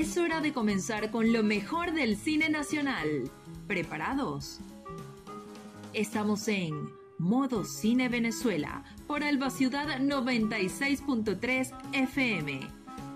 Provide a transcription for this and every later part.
Es hora de comenzar con lo mejor del cine nacional. ¿Preparados? Estamos en Modo Cine Venezuela por Alba Ciudad 96.3 FM.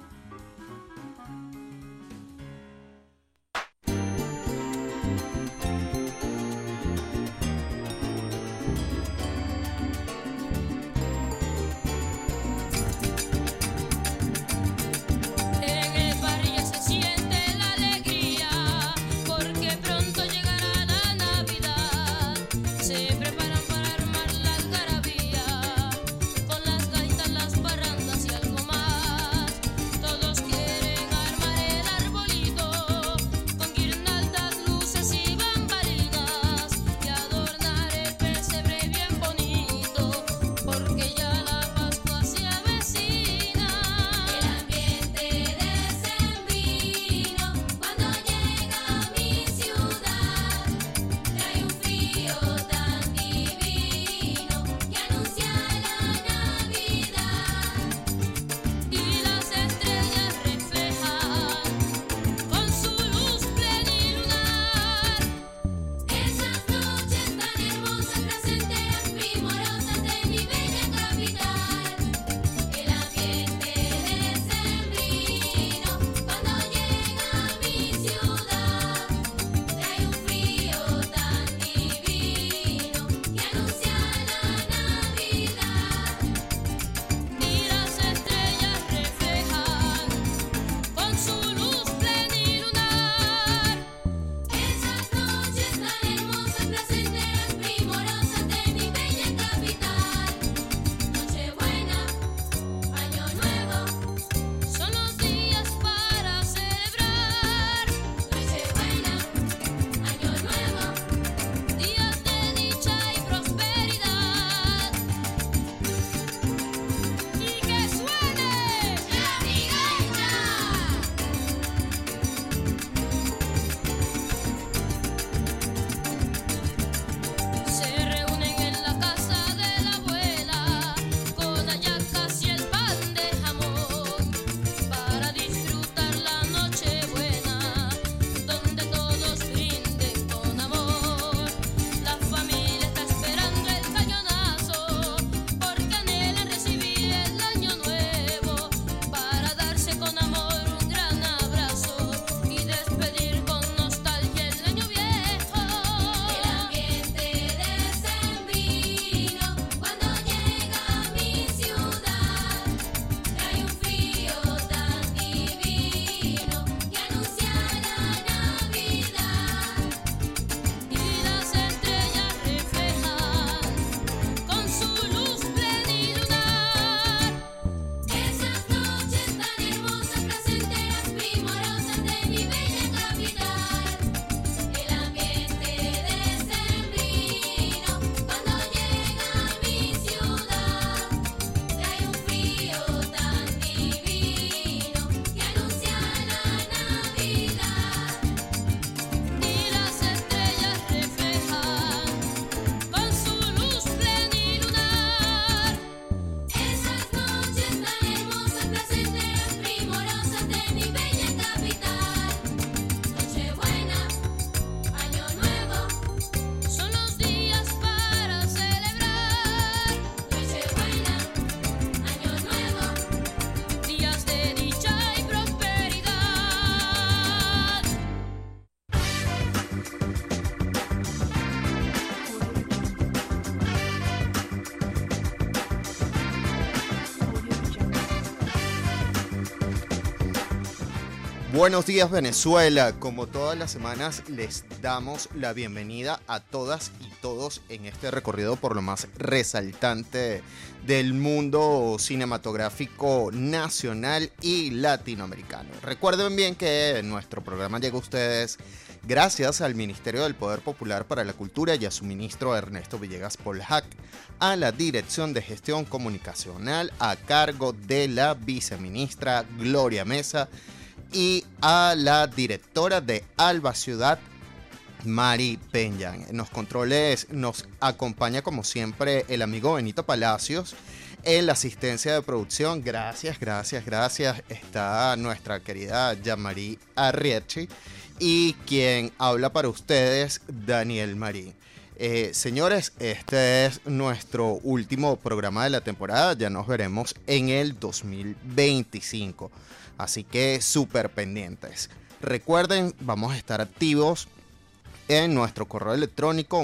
Buenos días, Venezuela. Como todas las semanas, les damos la bienvenida a todas y todos en este recorrido por lo más resaltante del mundo cinematográfico nacional y latinoamericano. Recuerden bien que nuestro programa llega a ustedes gracias al Ministerio del Poder Popular para la Cultura y a su ministro Ernesto Villegas Polhac, a la Dirección de Gestión Comunicacional a cargo de la viceministra Gloria Mesa y a la directora de Alba Ciudad, Mari Peña. En los controles nos acompaña como siempre el amigo Benito Palacios En la asistencia de producción, gracias, está nuestra querida Yamari Arrietchi. Y quien habla para ustedes, Daniel Marín. Señores, este es nuestro último programa de la temporada. Ya nos veremos en el 2025. Así que súper pendientes. Recuerden, vamos a estar activos en nuestro correo electrónico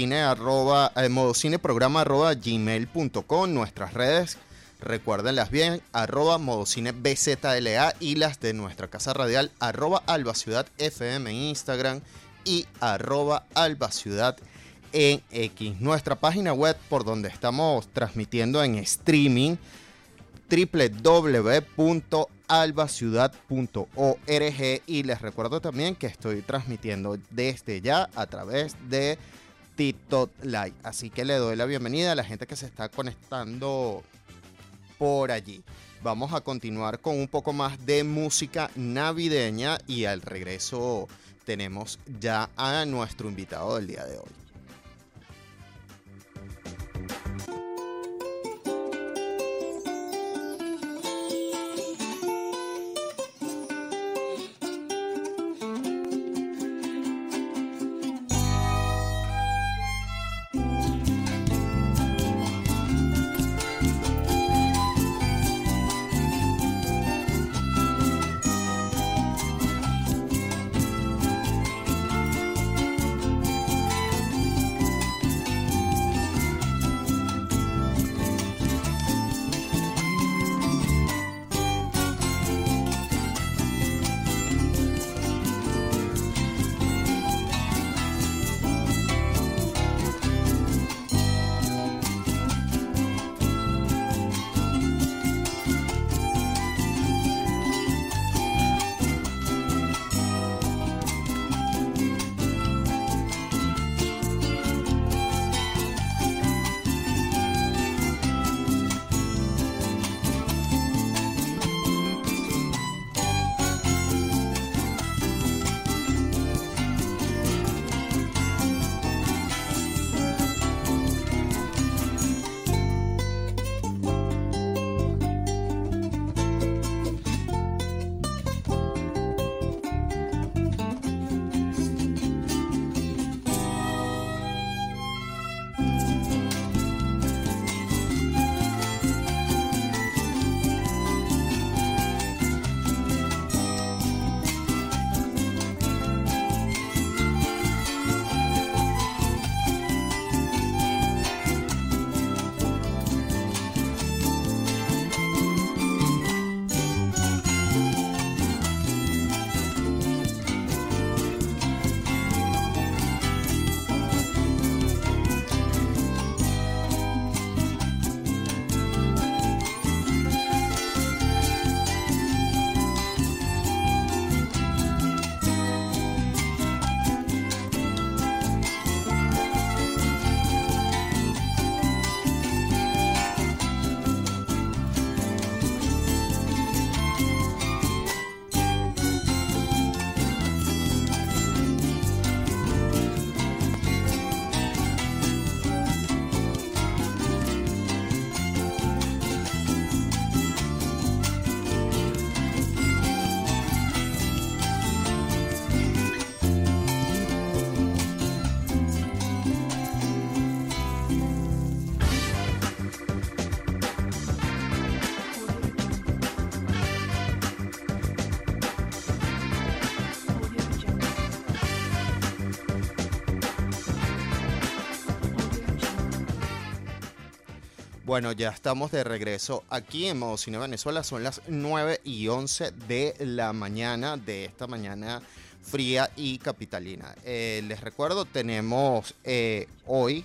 modocineprograma@gmail.com. Nuestras redes, recuérdenlas bien, @modocinebzla, y las de nuestra casa radial, @albaciudadfm en Instagram y @albaciudad en X. Nuestra página web, por donde estamos transmitiendo en streaming, www.albaciudad.org, y les recuerdo también que estoy transmitiendo desde ya a través de TikTok Live, así que le doy la bienvenida a la gente que se está conectando por allí. Vamos a continuar con un poco más de música navideña y al regreso tenemos ya a nuestro invitado del día de hoy. Bueno, ya estamos de regreso aquí en Modo Cine Venezuela. Son las 9:11 de la mañana, de esta mañana fría y capitalina. Les recuerdo, tenemos hoy,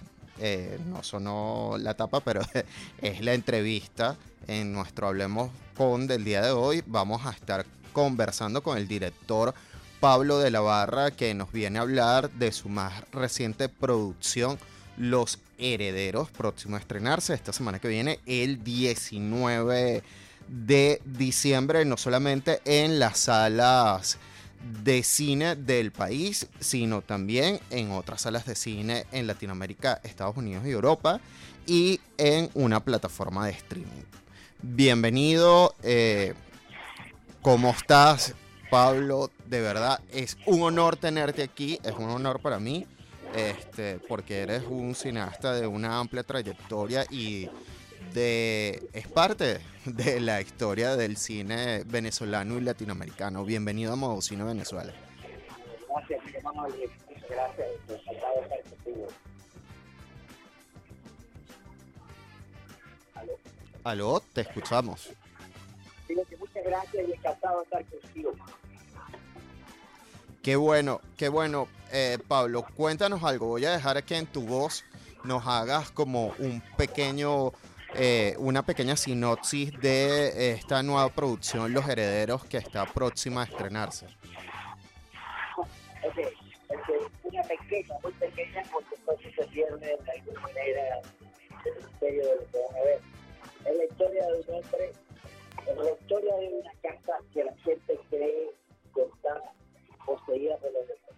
no sonó la tapa, pero es la entrevista en nuestro Hablemos Con del día de hoy. Vamos a estar conversando con el director Pablo de la Barra, que nos viene a hablar de su más reciente producción, Los Herederos, próximo a estrenarse esta semana que viene, el 19 de diciembre, no solamente en las salas de cine del país, sino también en otras salas de cine en Latinoamérica, Estados Unidos y Europa. y en una plataforma de streaming. Bienvenido, ¿cómo estás, Pablo? De verdad, es un honor tenerte aquí, es un honor para mí, porque eres un cineasta de una amplia trayectoria y es parte de la historia del cine venezolano y latinoamericano. Bienvenido a Modo Cine Venezuela. Gracias, mi hermano, muchas gracias, encantado de estar contigo. Aló, te escuchamos. Digo que muchas gracias y encantado de estar contigo. Qué bueno, Pablo, cuéntanos algo. Voy a dejar que en tu voz nos hagas como una pequeña sinopsis de esta nueva producción, Los Herederos, que está próxima a estrenarse. Ok, una pequeña, muy pequeña, porque entonces se pierde de alguna manera el misterio de lo que van a ver. Es la historia de un hombre, es la historia de una casa que la gente cree que está poseída por los demonios.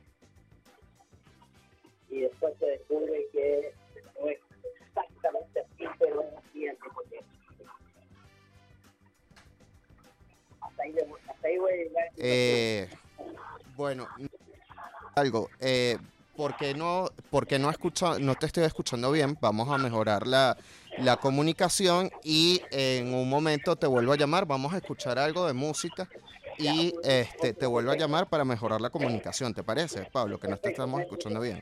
Y después se descubre que no es exactamente así, pero es así al mismo tiempo. Hasta ahí voy a llegar. Bueno, algo, ¿por qué no te estoy escuchando bien? Vamos a mejorar la comunicación y en un momento te vuelvo a llamar, vamos a escuchar algo de música y te vuelvo a llamar para mejorar la comunicación, ¿te parece, Pablo? Que no te estamos escuchando bien.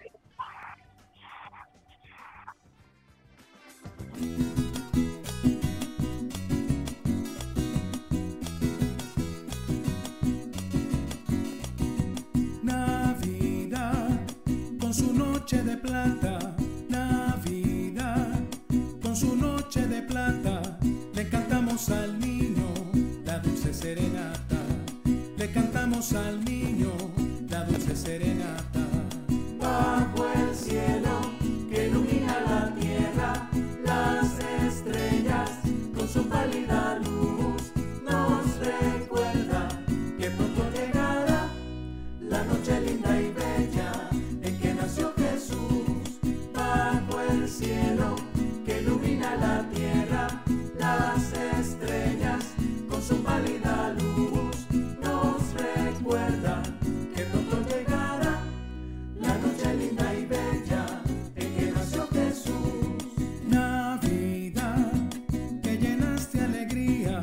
Navidad con su noche de plata, Navidad con su noche de plata, le cantamos al niño la dulce serenata, le cantamos al niño la dulce serenata. Bajo el cielo que ilumina la tierra, las estrellas con su pálida luz nos recuerda que pronto llegará la noche linda y bella en que nació Jesús. Bajo el cielo que ilumina la tierra, las estrellas con su pálida luz nos recuerda que pronto llegará la noche linda y bella en que nació Jesús. Navidad, que llenaste alegría,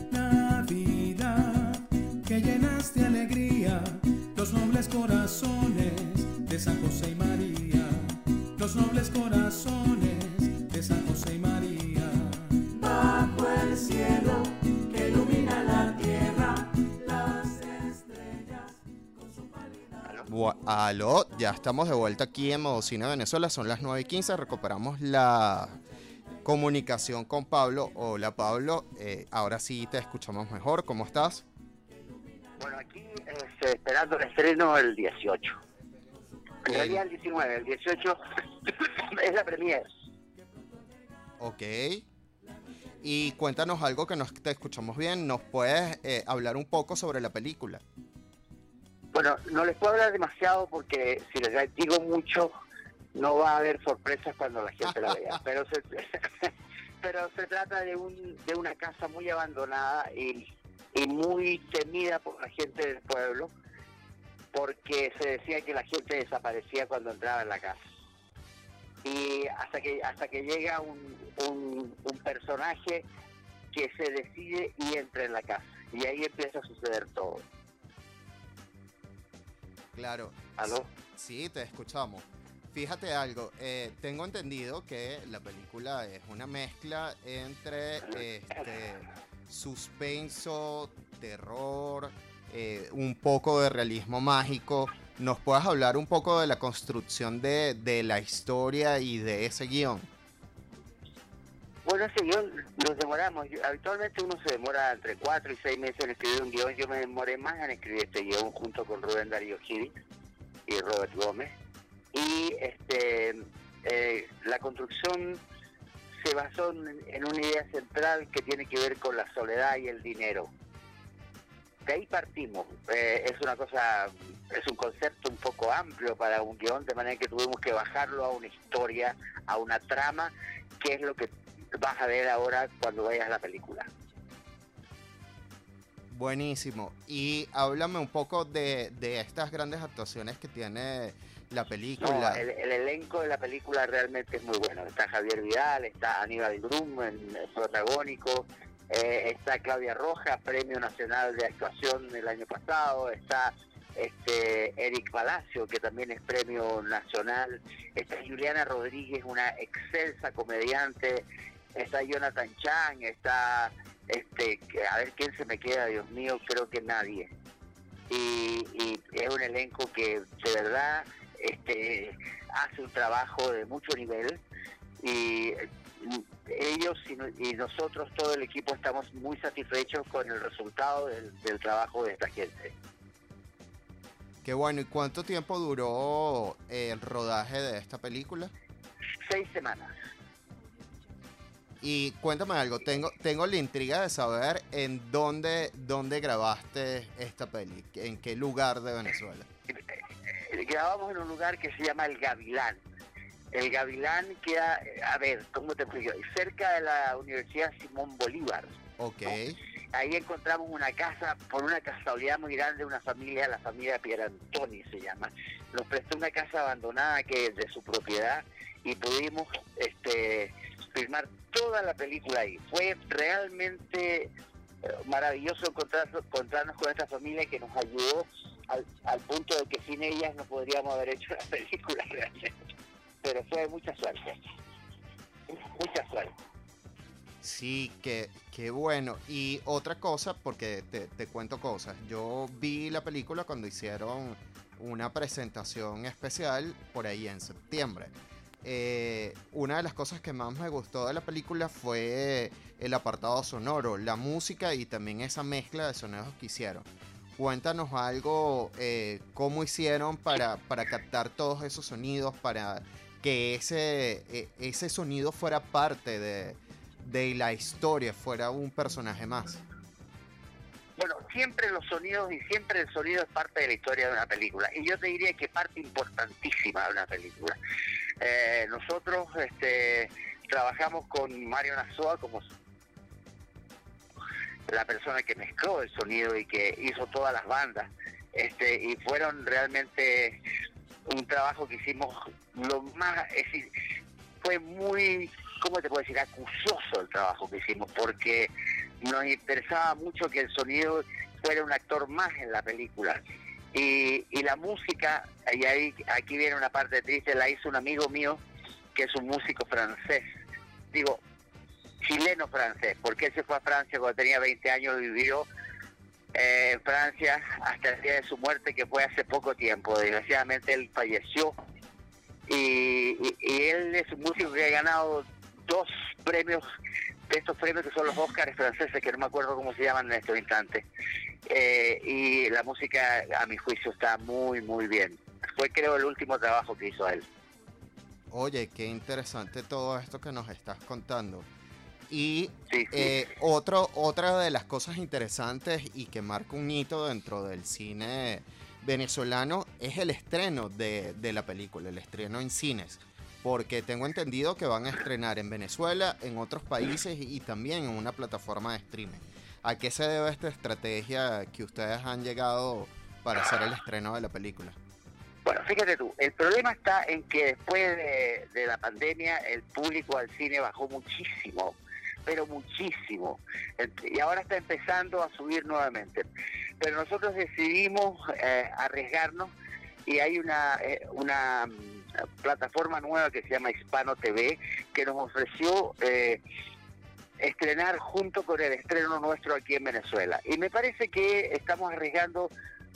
Navidad, que llenaste alegría, los nobles corazones de San José y María, los nobles corazones de San José y María. Bajo el cielo que ilumina la tierra, las estrellas con su pálida. Aló, ya estamos de vuelta aquí en Modo Cine Venezuela, son las 9:15, recuperamos la comunicación con Pablo. Hola, Pablo, ahora sí te escuchamos mejor, ¿cómo estás? Bueno, aquí esperando el estreno el 18. En realidad el 19, el 18 es la premier. Ok. Y cuéntanos algo que no te escuchamos bien. ¿Nos puedes hablar un poco sobre la película? Bueno, no les puedo hablar demasiado porque si les digo mucho no va a haber sorpresas cuando la gente la vea. Pero se trata de una casa muy abandonada y muy temida por la gente del pueblo, porque se decía que la gente desaparecía cuando entraba en la casa. Y hasta que llega un personaje que se decide y entra en la casa. Y ahí empieza a suceder todo. Claro. ¿Aló? Sí, te escuchamos. Fíjate algo, tengo entendido que la película es una mezcla entre suspenso, terror, un poco de realismo mágico. ¿Nos puedes hablar un poco de la construcción de la historia y de ese guión? Bueno, ese guión nos demoramos. Habitualmente uno se demora entre 4 y 6 meses en escribir un guión. Yo me demoré más en escribir este guión junto con Rubén Darío Gil y Robert Gómez. Y la construcción se basó en una idea central que tiene que ver con la soledad y el dinero. De ahí partimos. Es un concepto un poco amplio para un guión, de manera que tuvimos que bajarlo a una historia, a una trama, qué es lo que vas a ver ahora cuando vayas a la película. Buenísimo. Y háblame un poco de estas grandes actuaciones que tiene la No, película. el elenco de la película realmente es muy bueno. Está Javier Vidal, está Aníbal Brum, el protagónico, está Claudia Rojas, Premio Nacional de Actuación el año pasado, está Eric Palacio, que también es Premio Nacional, está Juliana Rodríguez, una excelsa comediante, está Jonathan Chang, está, a ver quién se me queda, Dios mío, creo que nadie. Y es un elenco que de verdad hace un trabajo de mucho nivel, y ellos y nosotros, todo el equipo, estamos muy satisfechos con el resultado del trabajo de esta gente. Qué bueno. ¿Y cuánto tiempo duró el rodaje de esta película? 6 semanas. Y cuéntame algo, tengo la intriga de saber en dónde grabaste esta peli, en qué lugar de Venezuela. Grabamos en un lugar que se llama El Gavilán. El Gavilán queda, a ver, ¿cómo te explico? Cerca de la Universidad Simón Bolívar. Ok. Ahí encontramos una casa, por una casualidad muy grande, la familia Pierantoni se llama. Nos prestó una casa abandonada que es de su propiedad, y pudimos filmar toda la película ahí. Fue realmente maravilloso encontrarnos con esta familia que nos ayudó al punto de que sin ellas no podríamos haber hecho la película realmente. Pero fue mucha suerte. Mucha suerte. Sí, qué bueno. Y otra cosa, porque te cuento cosas. Yo vi la película cuando hicieron una presentación especial por ahí en septiembre. Una de las cosas que más me gustó de la película fue el apartado sonoro, la música y también esa mezcla de sonidos que hicieron. Cuéntanos algo, cómo hicieron para captar todos esos sonidos, para que ese sonido fuera parte de la historia, fuera un personaje más. Bueno, siempre los sonidos y siempre el sonido es parte de la historia de una película. Y yo te diría que parte importantísima de una película. Nosotros trabajamos con Mario Nazoa como la persona que mezcló el sonido y que hizo todas las bandas. Y fueron realmente un trabajo que hicimos lo más... Es decir, fue muy, ¿cómo te puedo decir?, acucioso el trabajo que hicimos, porque nos interesaba mucho que el sonido fuera un actor más en la película. Y la música, y aquí viene una parte triste, la hizo un amigo mío que es un músico francés, digo, chileno-francés, porque él se fue a Francia cuando tenía 20 años, vivió en Francia hasta el día de su muerte, que fue hace poco tiempo. Desgraciadamente él falleció, y él es un músico que ha ganado 2 premios, de estos premios que son los Óscares franceses, que no me acuerdo cómo se llaman en estos instantes. Y la música, a mi juicio, está muy, muy bien. Fue, creo, el último trabajo que hizo él. Oye, qué interesante todo esto que nos estás contando. Y Sí. otra de las cosas interesantes y que marca un hito dentro del cine venezolano es el estreno de la película, el estreno en cines. Porque tengo entendido que van a estrenar en Venezuela, en otros países y también en una plataforma de streaming. ¿A qué se debe esta estrategia que ustedes han llegado para hacer el estreno de la película? Bueno, fíjate tú, el problema está en que después de la pandemia el público al cine bajó muchísimo, pero muchísimo, y ahora está empezando a subir nuevamente. Pero nosotros decidimos arriesgarnos, y hay una plataforma nueva que se llama Hispano TV, que nos ofreció estrenar junto con el estreno nuestro aquí en Venezuela. Y me parece que estamos arriesgando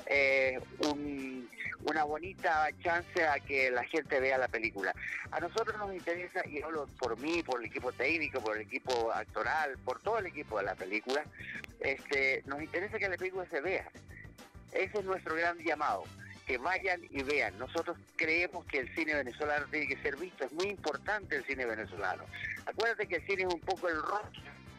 una bonita chance a que la gente vea la película. A nosotros nos interesa, y hablo por mí, por el equipo técnico, por el equipo actoral, por todo el equipo de la película, nos interesa que la película se vea. Ese es nuestro gran llamado, que vayan y vean. Nosotros creemos que el cine venezolano tiene que ser visto, es muy importante el cine venezolano. Acuérdate que el cine es un poco el rock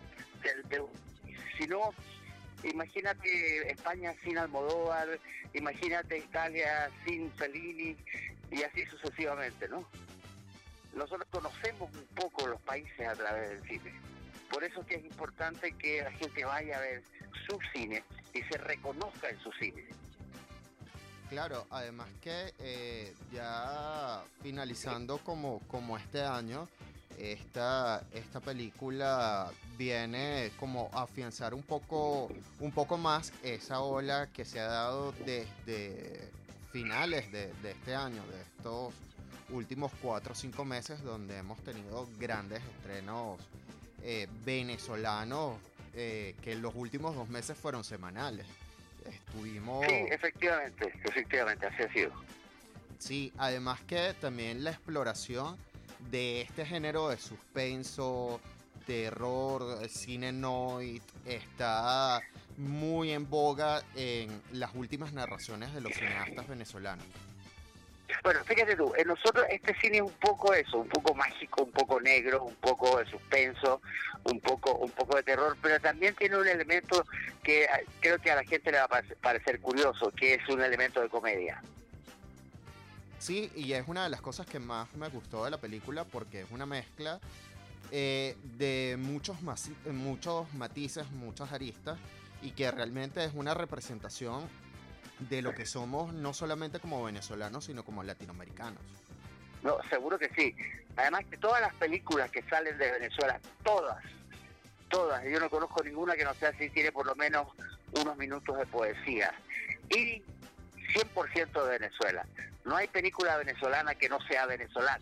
si no, imagínate España sin Almodóvar, imagínate Italia sin Fellini, y así sucesivamente, ¿no? nosotros conocemos un poco los países a través del cine. Por eso es que es importante que la gente vaya a ver su cine y se reconozca en su cine. Claro, además que ya finalizando como este año, esta película viene como a afianzar un poco más esa ola que se ha dado desde finales de este año, de estos últimos 4 o 5 meses, donde hemos tenido grandes estrenos venezolanos que en los últimos 2 meses fueron semanales. Estuvimos... Sí, efectivamente, así ha sido. Sí, además que también la exploración de este género de suspenso, terror, cine noir, está muy en boga en las últimas narraciones de los cineastas venezolanos. Bueno, fíjate tú, en nosotros este cine es un poco eso, un poco mágico, un poco negro, un poco de suspenso, un poco de terror, pero también tiene un elemento que creo que a la gente le va a parecer curioso, que es un elemento de comedia. Sí, y es una de las cosas que más me gustó de la película, porque es una mezcla de muchos matices, muchas aristas, y que realmente es una representación de lo que somos, no solamente como venezolanos, sino como latinoamericanos. No, seguro que sí. Además que todas las películas que salen de Venezuela, todas, yo no conozco ninguna que no sea así, tiene por lo menos unos minutos de poesía. Y 100% de Venezuela. No hay película venezolana que no sea venezolana.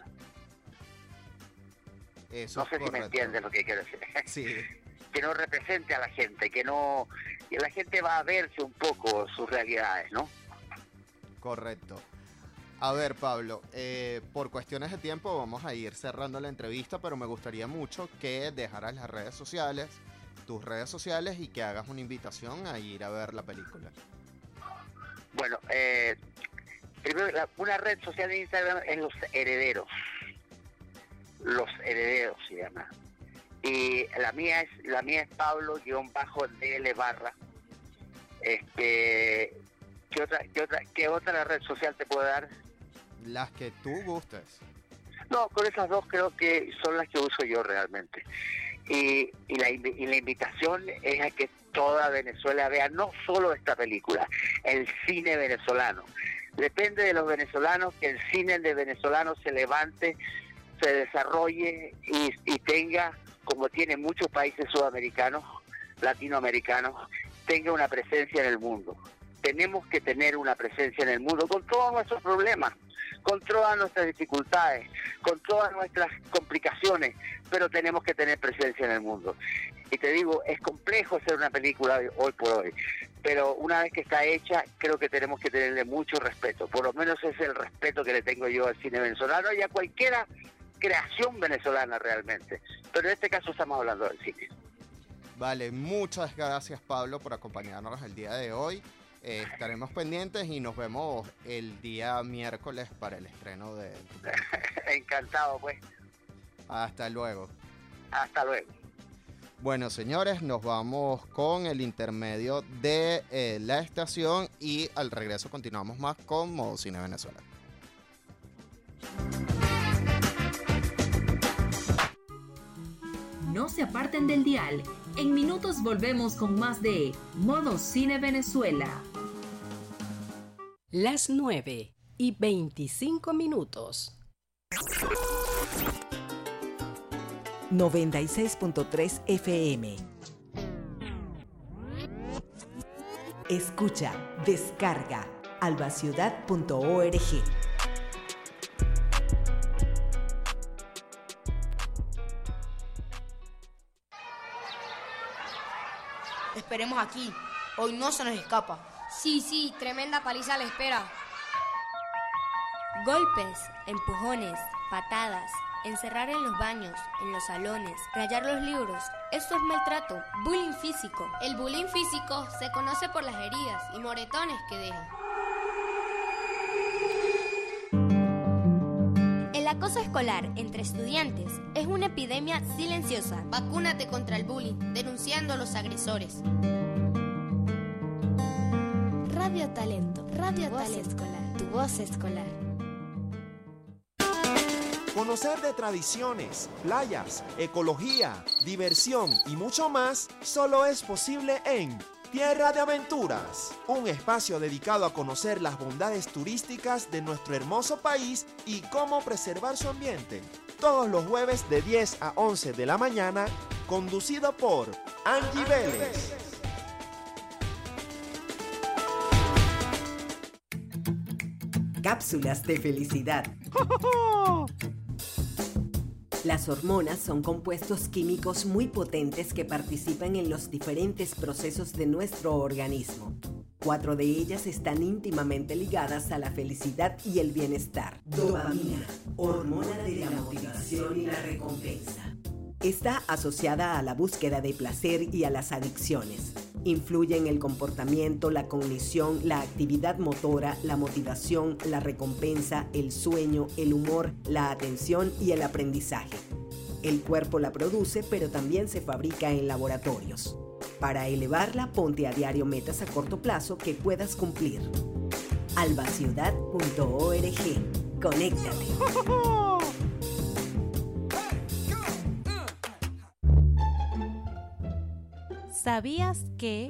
Eso no sé si me entiendes lo que quiero decir. Sí. Que no represente a la gente, que la gente va a verse un poco sus realidades, ¿no? Correcto. A ver, Pablo, por cuestiones de tiempo vamos a ir cerrando la entrevista, pero me gustaría mucho que dejaras las redes sociales, tus redes sociales, y que hagas una invitación a ir a ver la película. Bueno, primero, una red social de Instagram es Los Herederos. Los Herederos se llama. Y la mía es Pablo_DL barra. ¿Qué otra red social te puedo dar? Las que tú gustes. No, con esas dos creo que son las que uso yo realmente. Y la invitación es a que toda Venezuela vea no solo esta película, el cine venezolano. Depende de los venezolanos que el cine de venezolanos se levante, se desarrolle y tenga, como tiene muchos países sudamericanos, latinoamericanos, tenga una presencia en el mundo. Tenemos que tener una presencia en el mundo con todos nuestros problemas, con todas nuestras dificultades, con todas nuestras complicaciones, pero tenemos que tener presencia en el mundo. Y te digo, es complejo hacer una película hoy por hoy, pero una vez que está hecha, creo que tenemos que tenerle mucho respeto. Por lo menos ese es el respeto que le tengo yo al cine venezolano y a cualquiera creación venezolana realmente. Pero en este caso estamos hablando del cine. Vale, muchas gracias, Pablo, por acompañarnos el día de hoy. Estaremos pendientes y nos vemos el día miércoles para el estreno de tu película. Encantado, pues. Hasta luego. Hasta luego. Bueno, señores, nos vamos con el intermedio de la estación y al regreso continuamos más con Modo Cine Venezuela. No se aparten del dial. En minutos volvemos con más de Modo Cine Venezuela. Las 9:25. 96.3 FM. Escucha, descarga albaciudad.org. Esperemos aquí. Hoy no se nos escapa. Sí, tremenda paliza le espera. Golpes, empujones, patadas, encerrar en los baños, en los salones, rayar los libros. Eso es maltrato, bullying físico. El bullying físico se conoce por las heridas y moretones que deja. El acoso escolar entre estudiantes es una epidemia silenciosa. Vacúnate contra el bullying, denunciando a los agresores. Radio Talento, Radio Talento escolar, tu voz escolar. Conocer de tradiciones, playas, ecología, diversión y mucho más solo es posible en Tierra de Aventuras, un espacio dedicado a conocer las bondades turísticas de nuestro hermoso país y cómo preservar su ambiente. Todos los jueves de 10 a 11 de la mañana, conducido por Angie Vélez. Cápsulas de felicidad. Las hormonas son compuestos químicos muy potentes que participan en los diferentes procesos de nuestro organismo. 4 de ellas están íntimamente ligadas a la felicidad y el bienestar. Dopamina, hormona de la motivación y la recompensa. Está asociada a la búsqueda de placer y a las adicciones. Influye en el comportamiento, la cognición, la actividad motora, la motivación, la recompensa, el sueño, el humor, la atención y el aprendizaje. El cuerpo la produce, pero también se fabrica en laboratorios. Para elevarla, ponte a diario metas a corto plazo que puedas cumplir. albaciudad.org. Conéctate. ¿Sabías que?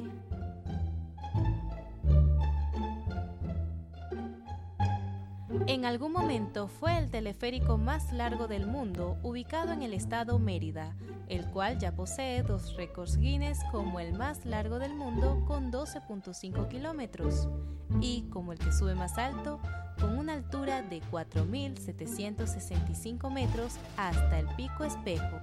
En algún momento fue el teleférico más largo del mundo, ubicado en el estado Mérida, el cual ya posee 2 récords Guinness como el más largo del mundo con 12.5 kilómetros y como el que sube más alto con una altura de 4.765 metros hasta el Pico Espejo.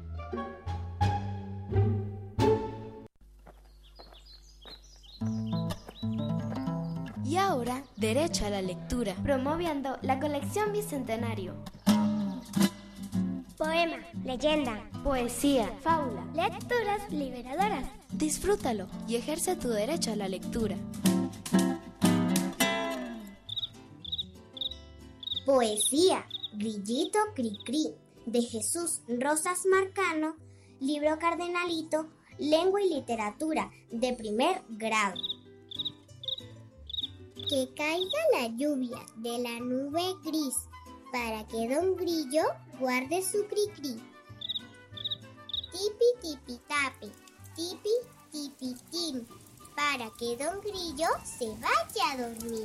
Y ahora, derecho a la lectura. Promoviendo la colección Bicentenario. Poema, leyenda, Poesía, fábula, lecturas liberadoras. Disfrútalo y ejerce tu derecho a la lectura. Poesía, Grillito Cricri, de Jesús Rosas Marcano, libro cardenalito, Lengua y Literatura, de 1er grado. Que caiga la lluvia de la nube gris, para que Don Grillo guarde su cri-cri. Tipi tipi tapi, tipi tipi tim, para que Don Grillo se vaya a dormir.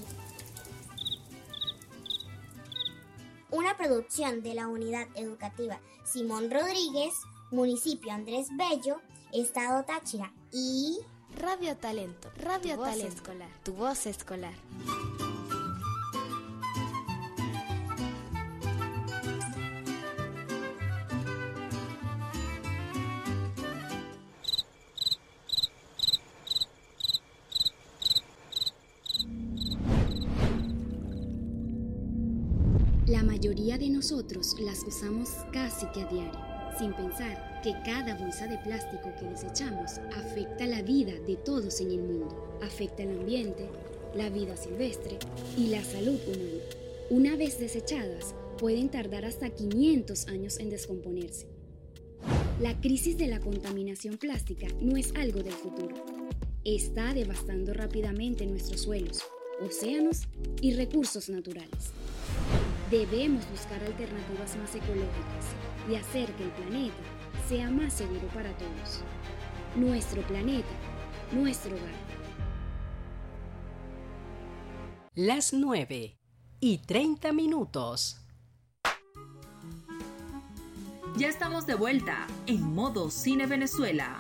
Una producción de la Unidad Educativa Simón Rodríguez, Municipio Andrés Bello, Estado Táchira y Radio Talento, Radio Talento Escolar, tu voz escolar. La mayoría de nosotros las usamos casi que a diario, sin pensar que cada bolsa de plástico que desechamos afecta la vida de todos en el mundo, afecta el ambiente, la vida silvestre y la salud humana. Una vez desechadas, pueden tardar hasta 500 años en descomponerse. La crisis de la contaminación plástica no es algo del futuro. Está devastando rápidamente nuestros suelos, océanos y recursos naturales. Debemos buscar alternativas más ecológicas y hacer que el planeta sea más seguro para todos. Nuestro planeta, nuestro hogar. Las 9:30. Ya estamos de vuelta en Modo Cine Venezuela.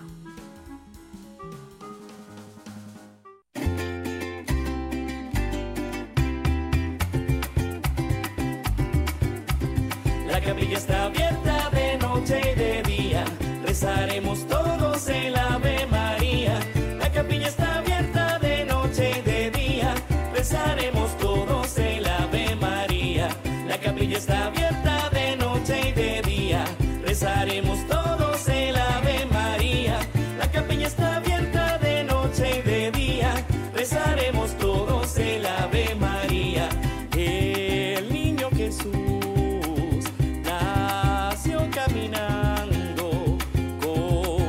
La capilla está abierta de noche y de día, rezaremos todos el Ave María. La capilla está abierta de noche y de día, rezaremos todos el Ave María. La capilla está abierta de noche y de día, rezaremos todos el Ave María. La capilla está abierta de noche y de día, rezaremos todos el Ave María. El niño Jesús caminando con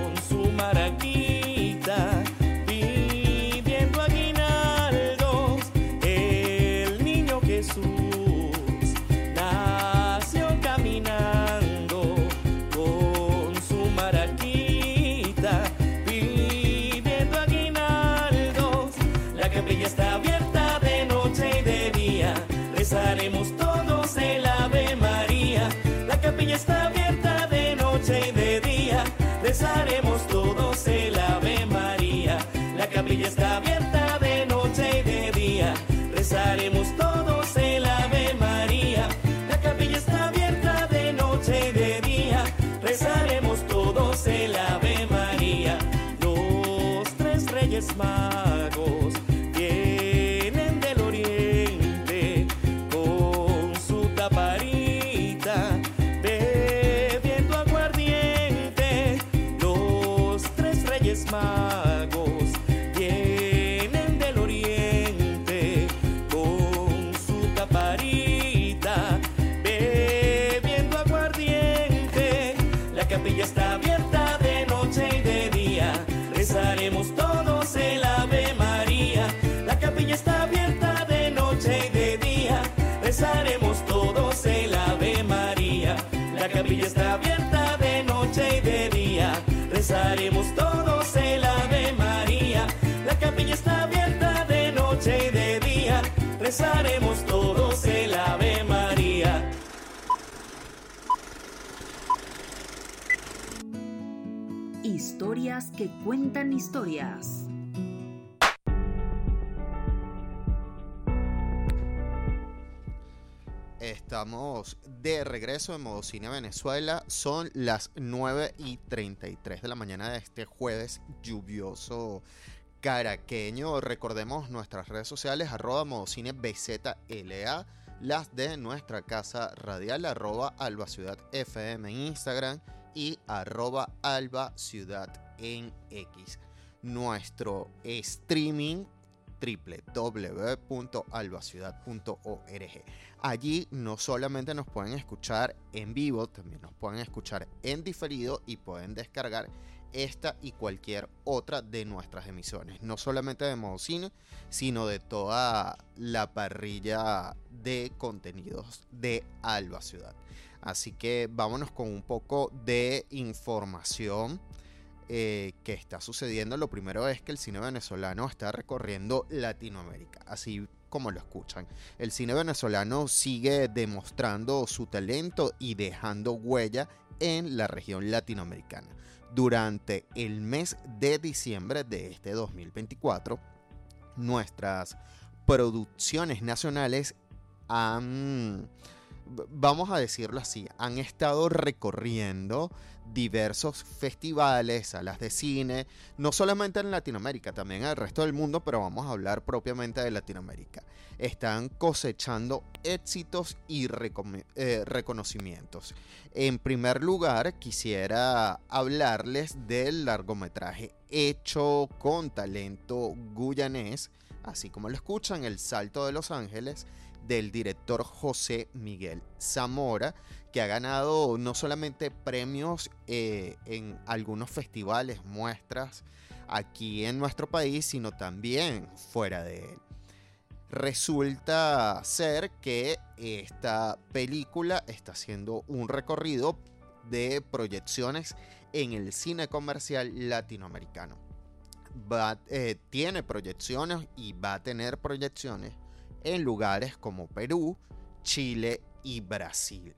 Reyes Magos vienen del oriente con su taparita, bebiendo aguardiente. Los 3 Reyes Magos vienen del oriente con su taparita, bebiendo aguardiente. La capilla está abierta de noche y de día, rezaremos todos el Ave María. La capilla está abierta de noche y de día, rezaremos todos el Ave María. La capilla está abierta de noche y de día, rezaremos todos el Ave María. La capilla está abierta de noche y de día, rezaremos todos el Ave María. Historias que cuentan historias. Estamos de regreso en Modo Cine Venezuela. Son las 9:33 de la mañana de este jueves lluvioso caraqueño. Recordemos nuestras redes sociales, @ModoCineBZLA, las de nuestra casa radial, @AlbaCiudadFM en Instagram y @AlbaCiudad en X. Nuestro streaming www.albaciudad.org. Allí no solamente nos pueden escuchar en vivo, también nos pueden escuchar en diferido y pueden descargar esta y cualquier otra de nuestras emisiones, no solamente de Modo Cine, sino de toda la parrilla de contenidos de Alba Ciudad. Así que vámonos con un poco de información que está sucediendo. Lo primero es que el cine venezolano está recorriendo Latinoamérica, así como lo escuchan. El cine venezolano sigue demostrando su talento y dejando huella en la región latinoamericana. Durante el mes de diciembre de este 2024, nuestras producciones nacionales vamos a decirlo así, han estado recorriendo diversos festivales, salas de cine, no solamente en Latinoamérica, también en el resto del mundo, pero vamos a hablar propiamente de Latinoamérica. Están cosechando éxitos y reconocimientos. En primer lugar, quisiera hablarles del largometraje hecho con talento guyanés, así como lo escuchan, El Salto de Los Ángeles, del director José Miguel Zamora, que ha ganado no solamente premios en algunos festivales, muestras aquí en nuestro país, sino también fuera de él. Resulta ser que esta película está haciendo un recorrido de proyecciones en el cine comercial latinoamericano. Tiene proyecciones y va a tener proyecciones en lugares como Perú, Chile y Brasil.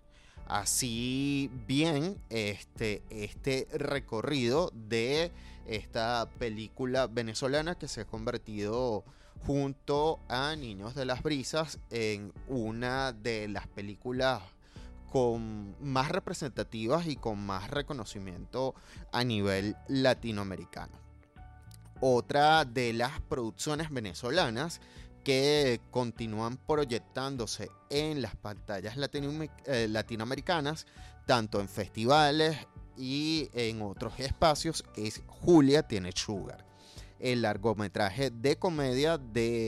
Así bien, este recorrido de esta película venezolana que se ha convertido junto a Niños de las Brisas en una de las películas con más representativas y con más reconocimiento a nivel latinoamericano. Otra de las producciones venezolanas que continúan proyectándose en las pantallas latinoamericanas, tanto en festivales y en otros espacios, es Julia tiene Sugar, el largometraje de comedia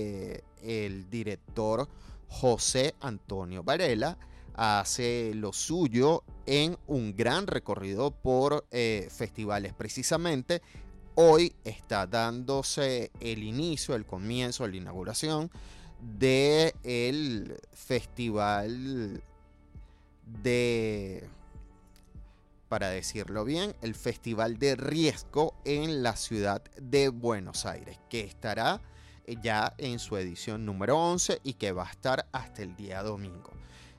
del director José Antonio Varela. Hace lo suyo en un gran recorrido por festivales. Precisamente hoy está dándose el inicio, el comienzo, la inauguración del festival para decirlo bien, el Festival de Riesgo en la ciudad de Buenos Aires, que estará ya en su edición número 11 y que va a estar hasta el día domingo.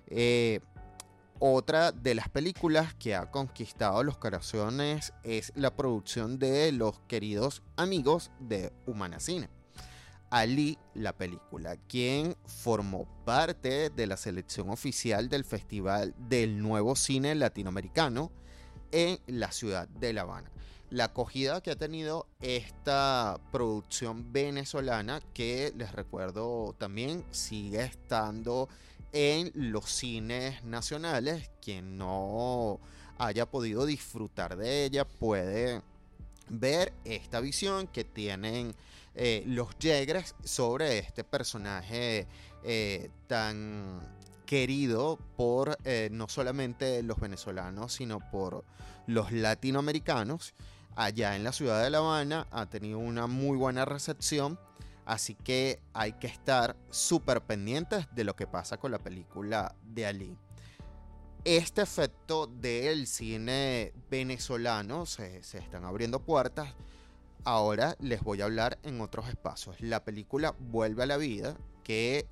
Otra de las películas que ha conquistado los corazones es la producción de los queridos amigos de Humana Cine. Ali, la película, quien formó parte de la selección oficial del Festival del Nuevo Cine Latinoamericano en la ciudad de La Habana. la acogida que ha tenido esta producción venezolana, que les recuerdo también sigue estando en los cines nacionales. Quien no haya podido disfrutar de ella puede ver esta visión que tienen los Yegres sobre este personaje tan querido por no solamente los venezolanos, sino por los latinoamericanos. Allá en la ciudad de La Habana ha tenido una muy buena recepción, así que hay que estar súper pendientes de lo que pasa con la película de Ali. Este efecto del cine venezolano se están abriendo puertas. Ahora les voy a hablar en otros espacios. La película Vuelve a la Vida, que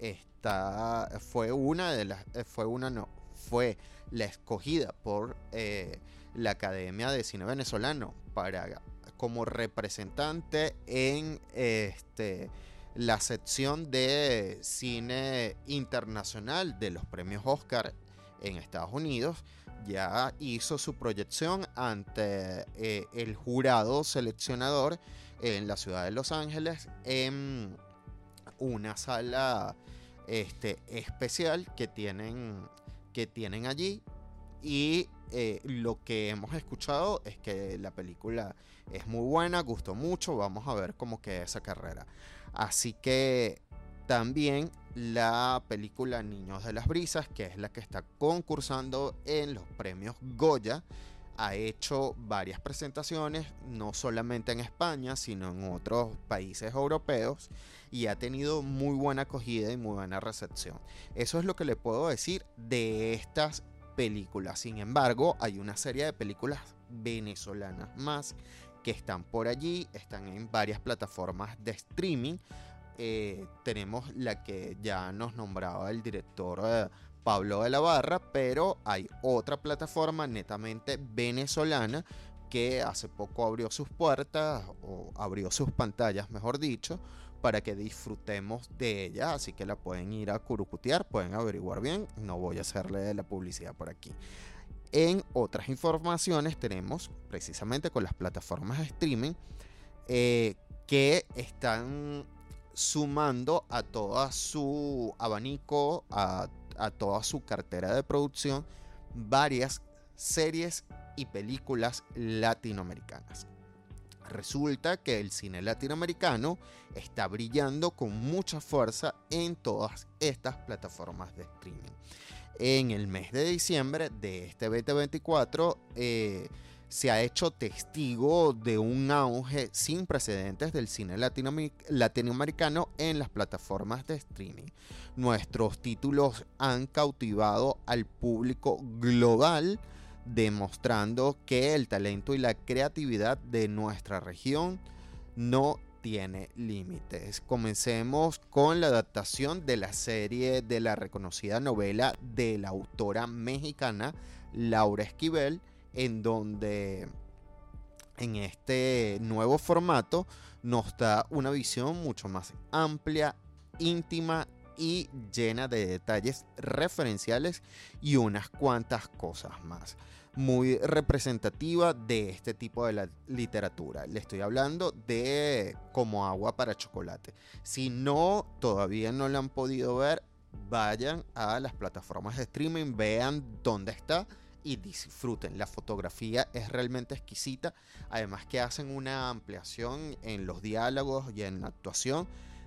fue la escogida por la Academia de Cine Venezolano como representante en la sección de cine internacional de los premios Oscar en Estados Unidos. Ya hizo su proyección ante el jurado seleccionador en la ciudad de Los Ángeles, en una sala especial que tienen allí. Y lo que hemos escuchado es que la película es muy buena, gustó mucho. Vamos a ver cómo queda esa carrera. Así que también la película Niños de las Brisas, que es la que está concursando en los premios Goya, ha hecho varias presentaciones, no solamente en España, sino en otros países europeos, y ha tenido muy buena acogida y muy buena recepción. Eso es lo que le puedo decir de estas películas. Sin embargo, hay una serie de películas venezolanas más que están por allí, están en varias plataformas de streaming. Tenemos la que ya nos nombraba el director Pablo de la Barra, pero hay otra plataforma netamente venezolana que hace poco abrió sus puertas, o abrió sus pantallas, mejor dicho, para que disfrutemos de ella. Así que la pueden ir a curucutear, pueden averiguar bien. No voy a hacerle la publicidad por aquí. En otras informaciones tenemos, precisamente con las plataformas de streaming, que están sumando a toda su abanico, a toda su cartera de producción, varias series y películas latinoamericanas. Resulta que el cine latinoamericano está brillando con mucha fuerza en todas estas plataformas de streaming. En el mes de diciembre de este 2024 se ha hecho testigo de un auge sin precedentes del cine latinoamericano en las plataformas de streaming. Nuestros títulos han cautivado al público global, demostrando que el talento y la creatividad de nuestra región no tiene límites. Comencemos con la adaptación de la serie de la reconocida novela de la autora mexicana Laura Esquivel, en donde en este nuevo formato nos da una visión mucho más amplia, íntima y llena de detalles referenciales y unas cuantas cosas más. Muy representativa de este tipo de la literatura. Le estoy hablando de Como agua para chocolate. Si todavía no la han podido ver, vayan a las plataformas de streaming, vean dónde está y disfruten. La fotografía es realmente exquisita, además que hacen una ampliación en los diálogos y en la actuación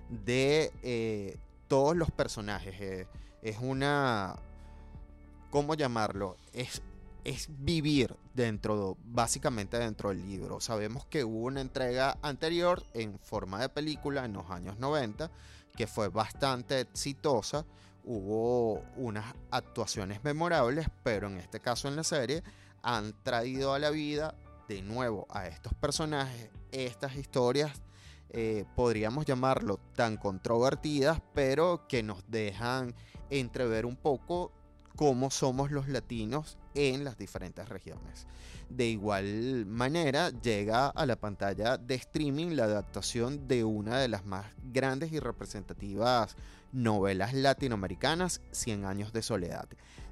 de todos los personajes. Es una, ¿cómo llamarlo? Es vivir básicamente dentro del libro. Sabemos que hubo una entrega anterior en forma de película en los años 90 que fue bastante exitosa. Hubo unas actuaciones memorables, pero en este caso en la serie han traído a la vida de nuevo a estos personajes, estas historias, podríamos llamarlo tan controvertidas, pero que nos dejan entrever un poco cómo somos los latinos en las diferentes regiones. De igual manera, llega a la pantalla de streaming la adaptación de una de las más grandes y representativas novelas latinoamericanas, 100 años de soledad.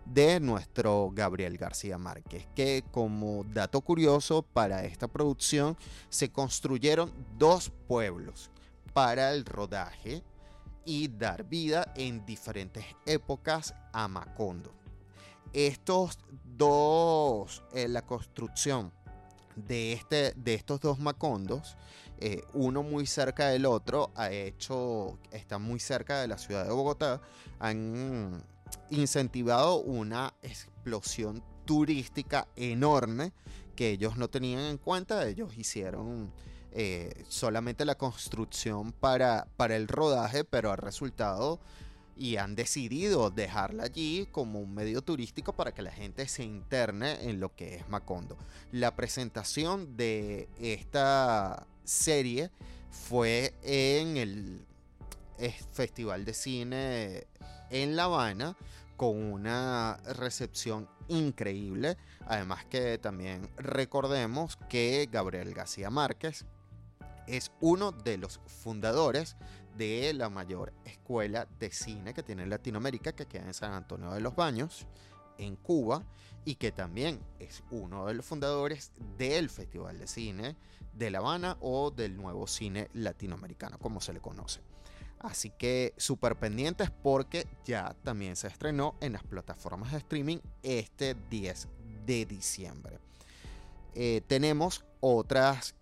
de nuestro Gabriel García Márquez, que como dato curioso para esta producción se construyeron 2 pueblos para el rodaje y dar vida en diferentes épocas a Macondo. Estos dos, la construcción de estos 2 Macondos, uno muy cerca del otro, están muy cerca de la ciudad de Bogotá, han incentivado una explosión turística enorme que ellos no tenían en cuenta. Ellos hicieron solamente la construcción para el rodaje, pero ha resultado y han decidido dejarla allí como un medio turístico para que la gente se interne en lo que es Macondo. La presentación de esta serie fue en el Festival de Cine en La Habana, con una recepción increíble. Además que también recordemos que Gabriel García Márquez es uno de los fundadores de la mayor escuela de cine que tiene Latinoamérica, que queda en San Antonio de los Baños, en Cuba, y que también es uno de los fundadores del Festival de Cine de La Habana, o del Nuevo Cine Latinoamericano, como se le conoce. Así que súper pendientes, porque ya también se estrenó en las plataformas de streaming este 10 de diciembre. Tenemos otras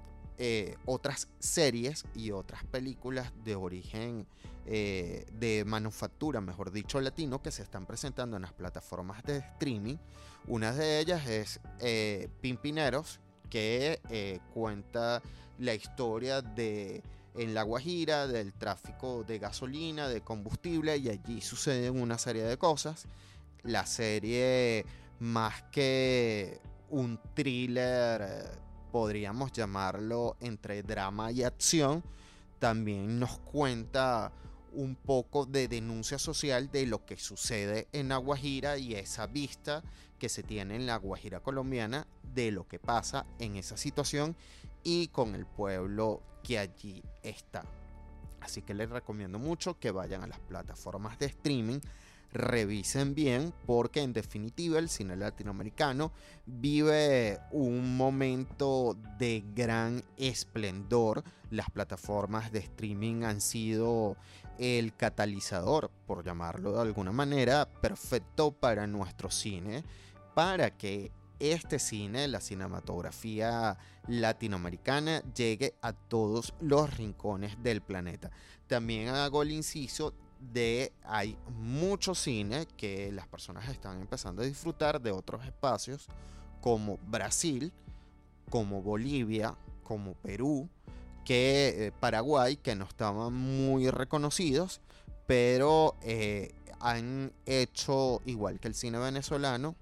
series y otras películas de origen, de manufactura, mejor dicho, latino, que se están presentando en las plataformas de streaming. Una de ellas es Pimpineros, que cuenta la historia en La Guajira, del tráfico de gasolina, de combustible, y allí suceden una serie de cosas. La serie, más que un thriller, podríamos llamarlo entre drama y acción, también nos cuenta un poco de denuncia social de lo que sucede en La Guajira y esa vista que se tiene en La Guajira colombiana de lo que pasa en esa situación y con el pueblo que allí está. Así que les recomiendo mucho que vayan a las plataformas de streaming, revisen bien, porque en definitiva el cine latinoamericano vive un momento de gran esplendor. Las plataformas de streaming han sido el catalizador, por llamarlo de alguna manera, perfecto para nuestro cine, para que este cine, la cinematografía latinoamericana, llegue a todos los rincones del planeta. También hago el inciso de hay mucho cine que las personas están empezando a disfrutar de otros espacios, como Brasil, como Bolivia, como Perú, que Paraguay, que no estaban muy reconocidos, pero han hecho, igual que el cine venezolano,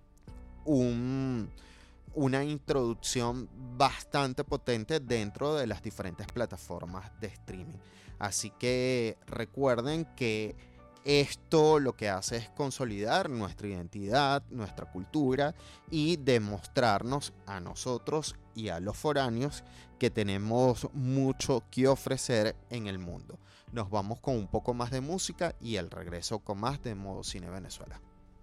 una introducción bastante potente dentro de las diferentes plataformas de streaming. Así que recuerden que esto lo que hace es consolidar nuestra identidad, nuestra cultura, y demostrarnos a nosotros y a los foráneos que tenemos mucho que ofrecer en el mundo. Nos vamos con un poco más de música y al regreso con más de Modo Cine Venezuela.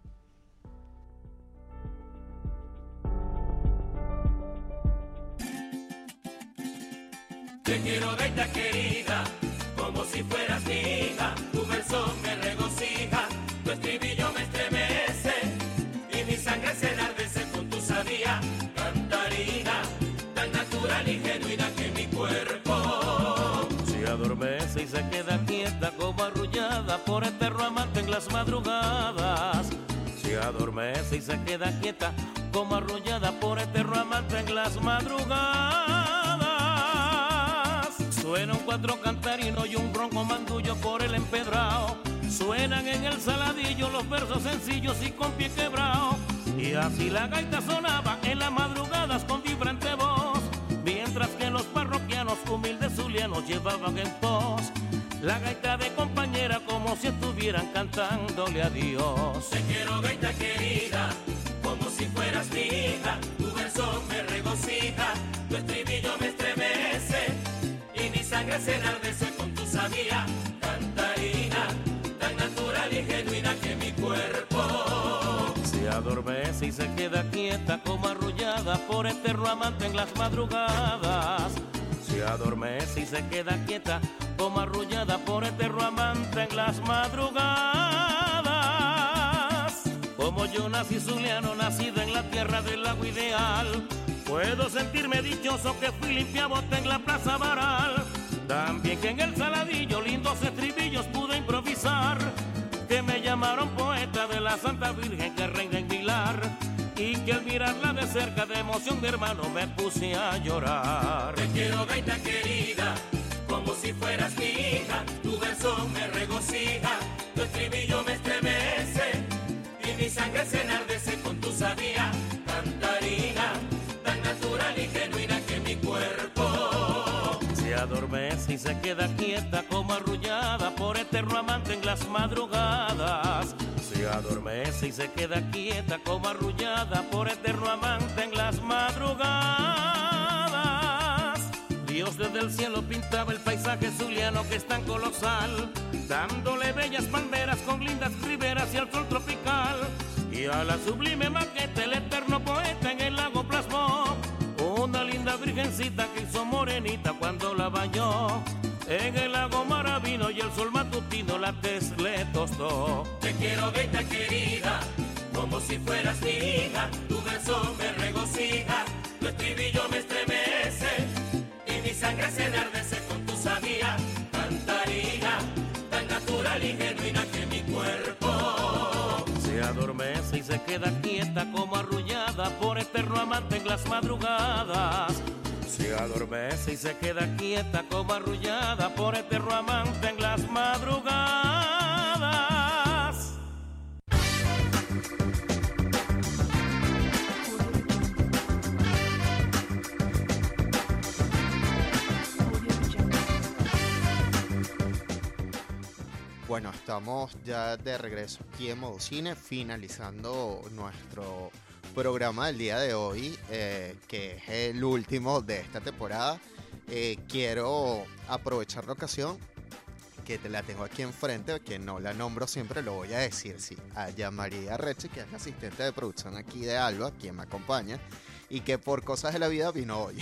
Te quiero, gaita querida, como si fueras mi hija. Tu verso me regocija, tu estribillo me estremece, y mi sangre se enardece con tu sabía cantarina, tan natural y genuina que mi cuerpo se adormece y se queda quieta como arrullada por eterno amante en las madrugadas. Se adormece y se queda quieta como arrullada por eterno amante en las madrugadas. Suena un cuatro cantarino y un ronco mandullo por el empedrado. Suenan en el saladillo los versos sencillos y con pie quebrado. Y así la gaita sonaba en las madrugadas con vibrante voz, mientras que los parroquianos humildes zulianos llevaban en pos la gaita de compañera como si estuvieran cantándole a Dios. Te quiero, gaita querida, como si fueras mi hija. Tu verso me regocija, tu estribillo me estremece, y mi sangre se enardece con tu sabía cantarina, tan natural y genuina que mi cuerpo se queda quieta como arrullada por eterno amante en las madrugadas. Se adormece y se queda quieta como arrullada por eterno amante en las madrugadas. Como yo nací zuliano, nacido en la tierra del agua ideal, puedo sentirme dichoso que fui limpiabote en la plaza Baral. También que en el Saladillo lindos estribillos pude improvisar, que me llamaron poeta de la Santa Virgen que reina en Vilar, y que al mirarla de cerca de emoción de hermano me puse a llorar. Te quiero, gaita querida, como si fueras mi hija, tu verso me regocija, tu estribillo me estremece, y mi sangre se enardece con tu sabía cantarina, tan natural y genuina que mi cuerpo se adormece y se queda quieta como arrullada por eterno amante en las madrugadas. Se adormece y se queda quieta como arrullada por eterno amante en las madrugadas. Dios desde el cielo pintaba el paisaje zuliano que es tan colosal, dándole bellas palmeras con lindas riberas y al sol tropical. Y a la sublime maqueta el eterno poeta en el lago plasmó una linda virgencita que hizo morenita cuando la bañó. En el lago Maravino y el sol matutino la tez le tostó. Te quiero, gaita querida, como si fueras mi hija, tu verso me regocija, tu estribillo me estremece, y mi sangre se enardece con tu sabía cantarina, tan natural y genuina que mi cuerpo se adormece y se queda quieta como arrullada por eterno amante en las madrugadas. Se adormece y se queda quieta como arrullada por eterno amante en las madrugadas. Bueno, estamos ya de regreso aquí en Modo Cine, finalizando nuestro programa del día de hoy, que es el último de esta temporada. Quiero aprovechar la ocasión que te la tengo aquí enfrente, que no la nombro siempre, lo voy a decir, sí, a Yamaría Reche, que es la asistente de producción aquí de Alba, quien me acompaña, y que por cosas de la vida vino hoy.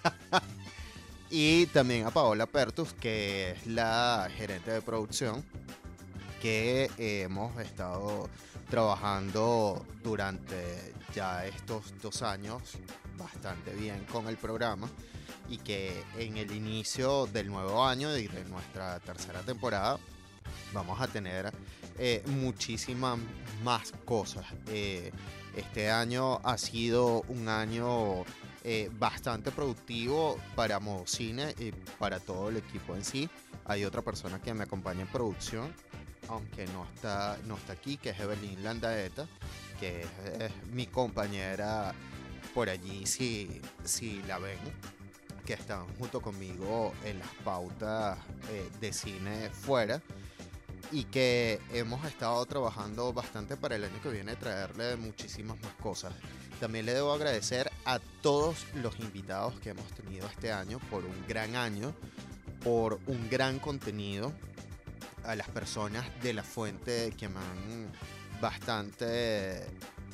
Y también a Paola Pertus, que es la gerente de producción, que hemos estado trabajando durante ya estos 2 años bastante bien con el programa, y que en el inicio del nuevo año y de nuestra tercera temporada vamos a tener muchísimas más cosas. Este año ha sido un año bastante productivo para Modo Cine y para todo el equipo en sí. Hay otra persona que me acompaña en producción, aunque no está aquí, que es Evelyn Landaeta, que es mi compañera por allí, si la ven, que están junto conmigo en las pautas de cine fuera, y que hemos estado trabajando bastante para el año que viene, traerle muchísimas más cosas. También le debo agradecer a todos los invitados que hemos tenido este año por un gran año, por un gran contenido, a las personas de La Fuente que me han bastante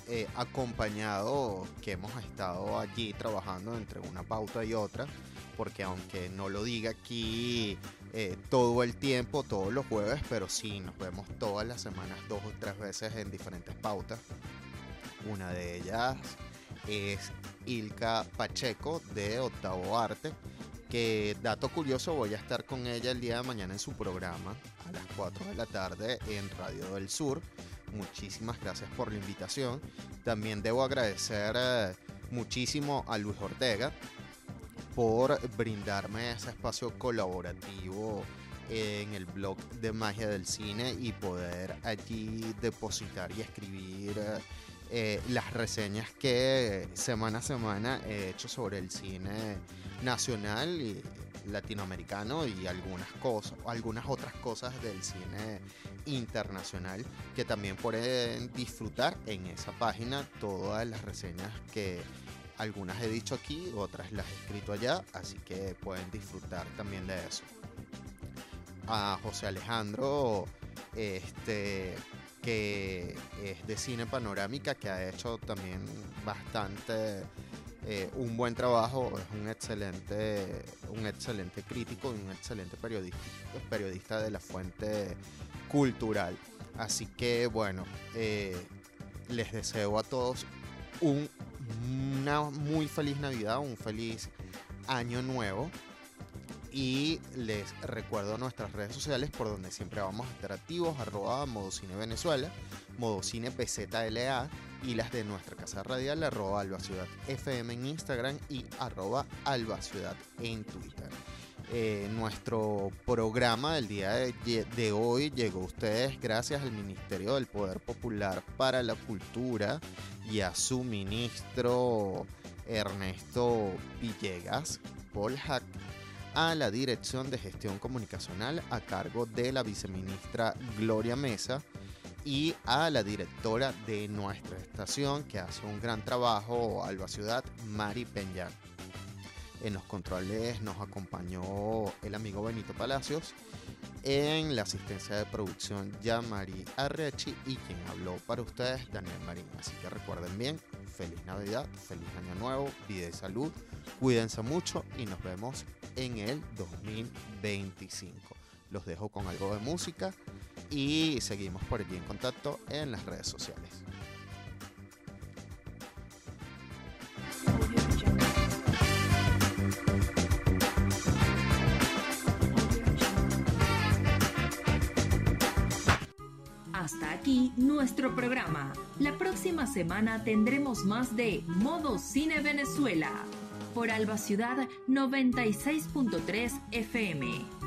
acompañado, que hemos estado allí trabajando entre una pauta y otra, porque aunque no lo diga aquí todo el tiempo, todos los jueves, pero sí nos vemos todas las semanas 2 o 3 veces en diferentes pautas. Una de ellas es Ilka Pacheco de Octavo Arte, que, dato curioso, voy a estar con ella el día de mañana en su programa a las 4 de la tarde en Radio del Sur. Muchísimas gracias por la invitación. También debo agradecer muchísimo a Luis Ortega por brindarme ese espacio colaborativo en el blog de Magia del Cine y poder allí depositar y escribir las reseñas que semana a semana he hecho sobre el cine nacional y latinoamericano y algunas otras cosas del cine internacional, que también pueden disfrutar en esa página todas las reseñas que algunas he dicho aquí, otras las he escrito allá, así que pueden disfrutar también de eso. A José Alejandro que es de cine panorámica, que ha hecho también bastante un buen trabajo. Es un excelente crítico y un excelente periodista de la fuente cultural. Así que bueno, les deseo a todos una muy feliz Navidad, un feliz Año Nuevo. Y les recuerdo nuestras redes sociales por donde siempre vamos a estar activos, @ModoCineVenezuela, ModoCinePZLA, y las de nuestra casa radial, @AlbaCiudadFM en Instagram y @AlbaCiudad en Twitter. Nuestro programa del día de hoy llegó a ustedes gracias al Ministerio del Poder Popular para la Cultura y a su ministro Ernesto Villegas Polhac, a la Dirección de Gestión Comunicacional a cargo de la viceministra Gloria Mesa y a la directora de nuestra estación, que hace un gran trabajo, Alba Ciudad, Mari Peña. En los controles nos acompañó el amigo Benito Palacios, en la asistencia de producción Yamari Arrechi, y quien habló para ustedes, Daniel Marín. Así que recuerden bien, feliz Navidad, feliz Año Nuevo, vida y salud, cuídense mucho y nos vemos en el 2025. Los dejo con algo de música y seguimos por allí en contacto en las redes sociales. Hasta aquí nuestro programa. La próxima semana tendremos más de Modo Cine Venezuela por Alba Ciudad 96.3 FM.